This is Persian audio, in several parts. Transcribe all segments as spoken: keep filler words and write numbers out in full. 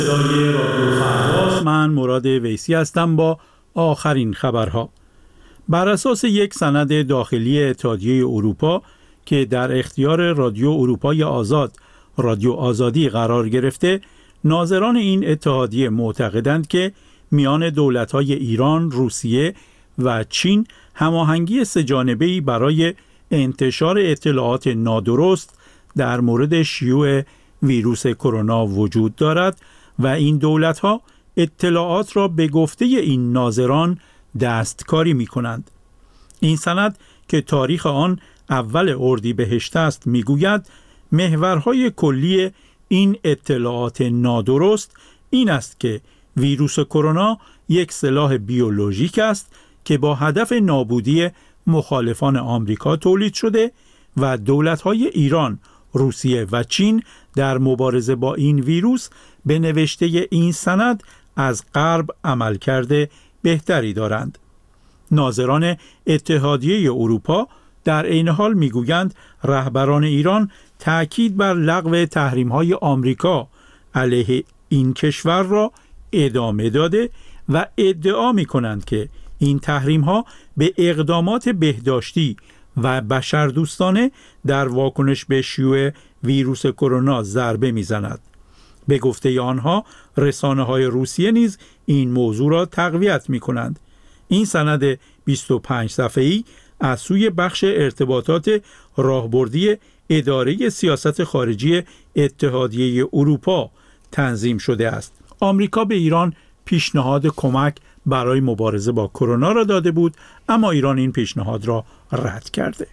صدای رادیو فردا، من مراد ویسی هستم با آخرین خبرها. بر اساس یک سند داخلی اتحادیه اروپا که در اختیار رادیو اروپای آزاد، رادیو آزادی قرار گرفته، ناظران این اتحادیه معتقدند که میان دولت‌های ایران، روسیه و چین هماهنگی سه‌جانبه‌ای برای انتشار اطلاعات نادرست در مورد شیوع ویروس کرونا وجود دارد و این دولت‌ها اطلاعات را به گفته این ناظران دستکاری می‌کنند. این سند که تاریخ آن اول اردیبهشت است می‌گوید محورهای کلی این اطلاعات نادرست این است که ویروس کرونا یک سلاح بیولوژیک است که با هدف نابودی مخالفان آمریکا تولید شده و دولت‌های ایران، روسیه و چین در مبارزه با این ویروس به نوشته این سند از غرب عملکرد بهتری دارند. ناظران اتحادیه اروپا در عین حال میگویند رهبران ایران تأکید بر لغو تحریم‌های آمریکا علیه این کشور را ادامه داده و ادعا می‌کنند که این تحریم‌ها به اقدامات بهداشتی و بشردوستانه در واکنش به شیوع ویروس کرونا ضربه می‌زند. به گفته آنها رسانه‌های روسیه نیز این موضوع را تقویت می‌کنند. این سند بیست و پنج صفحه‌ای از سوی بخش ارتباطات راهبردی اداره سیاست خارجی اتحادیه اروپا تنظیم شده است. آمریکا به ایران پیشنهاد کمک برای مبارزه با کرونا را داده بود، اما ایران این پیشنهاد را رد کرده.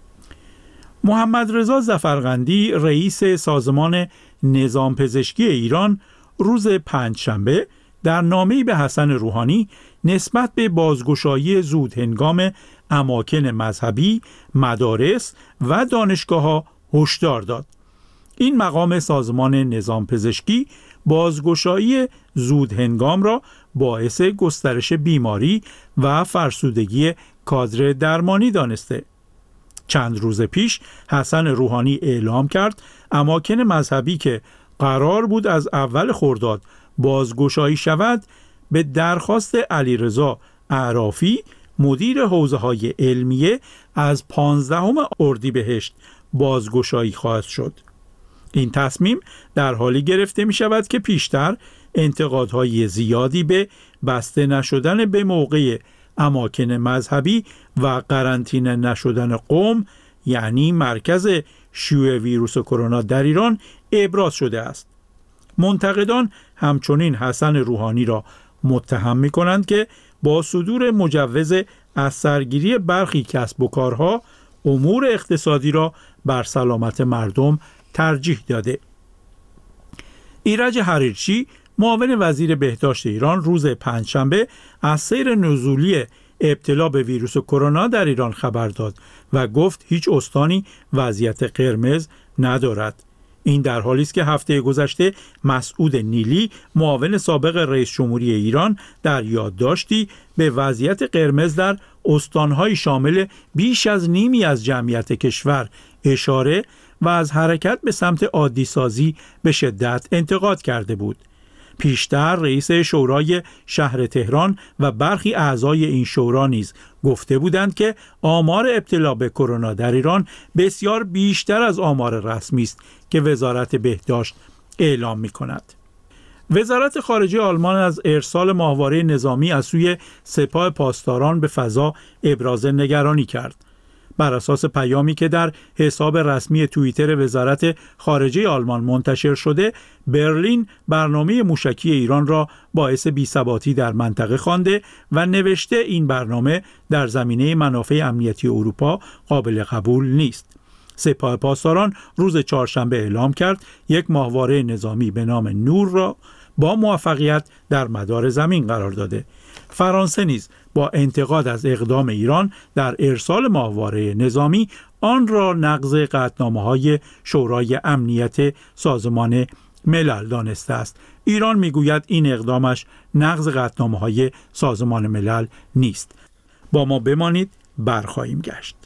محمد رضا ظفرقندی رئیس سازمان نظام پزشکی ایران روز پنجشنبه در نامه‌ای به حسن روحانی نسبت به بازگشایی زودهنگام اماکن مذهبی، مدارس و دانشگاه‌ها هشدار داد. این مقام سازمان نظام پزشکی بازگشایی زودهنگام را باعث گسترش بیماری و فرسودگی کادر درمانی دانسته. چند روز پیش حسن روحانی اعلام کرد اماکن مذهبی که قرار بود از اول خرداد بازگشایی شود به درخواست علیرضا اعرافی مدیر حوزه‌های علمیه از پانزدهم اردیبهشت بازگشایی خواهد شد. این تصمیم در حالی گرفته می شود که پیشتر انتقادهای زیادی به بسته نشدن به موقع اماکن مذهبی و قرنطینه نشدن قم، یعنی مرکز شیوع ویروس کرونا در ایران، ابراز شده است. منتقدان همچنین حسن روحانی را متهم می کنند که با صدور مجوز از سرگیری برخی کسب و کارها امور اقتصادی را بر سلامت مردم ترجیح داده. ایرج حریرچی معاون وزیر بهداشت ایران روز پنجشنبه از سیر نزولی ابتلا به ویروس کرونا در ایران خبر داد و گفت هیچ استانی وضعیت قرمز ندارد. این در حالی است که هفته گذشته مسعود نیلی معاون سابق رئیس جمهوری ایران در یادداشتی به وضعیت قرمز در استان‌های شامل بیش از نیمی از جمعیت کشور اشاره و از حرکت به سمت عادی سازی به شدت انتقاد کرده بود. پیشتر رئیس شورای شهر تهران و برخی اعضای این شورا نیز گفته بودند که آمار ابتلا به کرونا در ایران بسیار بیشتر از آمار رسمی است که وزارت بهداشت اعلام می‌کند. وزارت خارجه آلمان از ارسال ماهواره نظامی از سوی سپاه پاسداران به فضا ابراز نگرانی کرد. بر اساس پیامی که در حساب رسمی توییتر وزارت خارجه آلمان منتشر شده، برلین برنامه موشکی ایران را باعث بی‌ثباتی در منطقه خوانده و نوشته این برنامه در زمینه منافع امنیتی اروپا قابل قبول نیست. سپاه پاسداران روز چهارشنبه اعلام کرد یک ماهواره نظامی به نام نور را با موفقیت در مدار زمین قرار داده. فرانسه نیز با انتقاد از اقدام ایران در ارسال ماهواره نظامی آن را نقض قطعنامه‌های شورای امنیت سازمان ملل دانسته است. ایران میگوید این اقدامش نقض قطعنامه‌های سازمان ملل نیست. با ما بمانید، برخواهیم گشت.